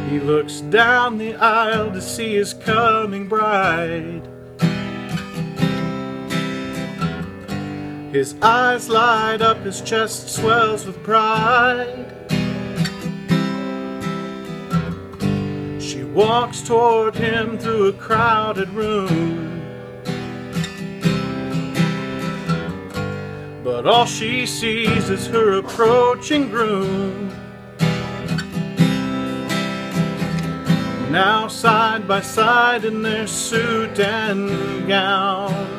He looks down the aisle to see his coming bride. His eyes light up, his chest swells with pride. She walks toward him through a crowded room, but all she sees is her approaching groom. Now side by side in their suit and gown,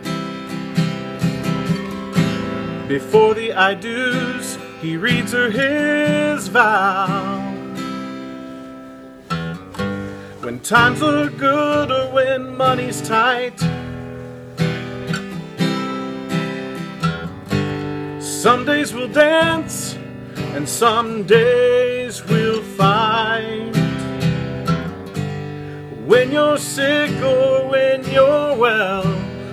before the I do's, he reads her his vow. When times are good or when money's tight, some days we'll dance and some days we'll fight. When you're sick or when you're well,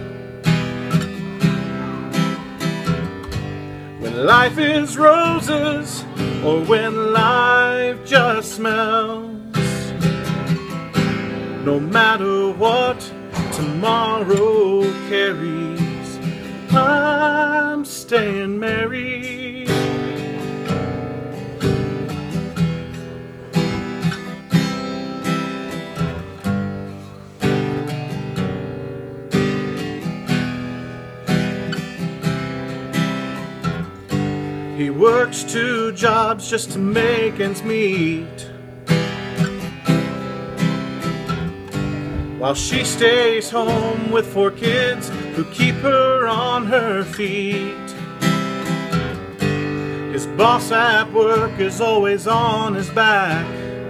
when life is roses or when life just smells, no matter what tomorrow carries, I'm staying married. He works 2 jobs just to make ends meet, while she stays home with 4 kids who keep her on her feet. His boss at work is always on his back,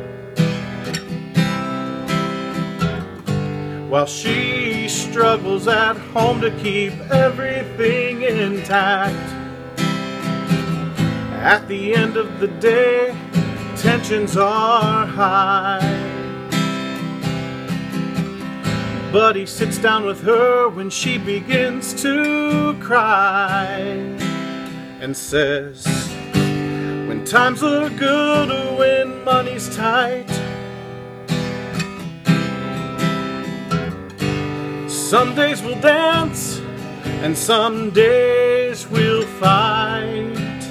while she struggles at home to keep everything intact. At the end of the day, tensions are high, but he sits down with her when she begins to cry and says, when times are good or when money's tight, some days we'll dance and some days we'll fight.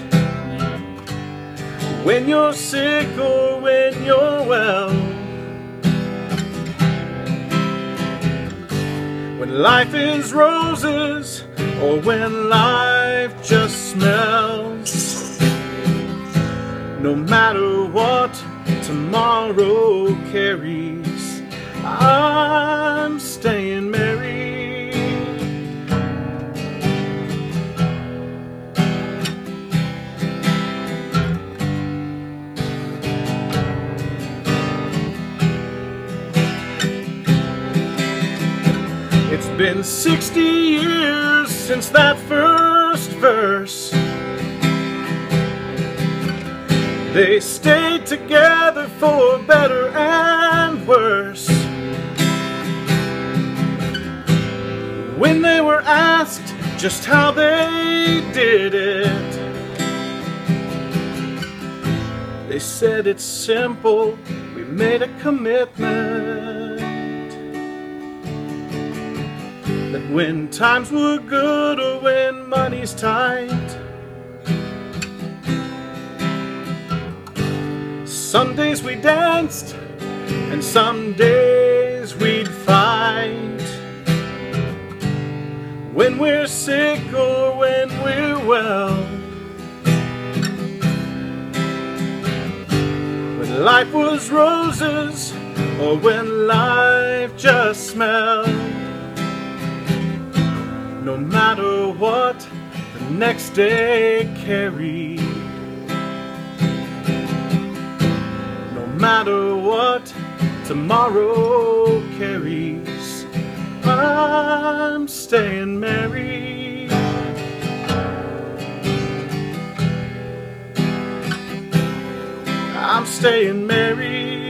When you're sick or when you're well, when life is roses or when life just smells, no matter what tomorrow carries, I'm staying married. It's been 60 years since that first verse. They stayed together for better and worse. When they were asked just how they did it, they said it's simple, we made a commitment that when times were good or when money's tight, some days we danced and some days we'd fight. When we're sick or when we're well, when life was roses or when life just smelled, no matter what the next day carried, no matter what tomorrow carries, I'm staying married. I'm staying married.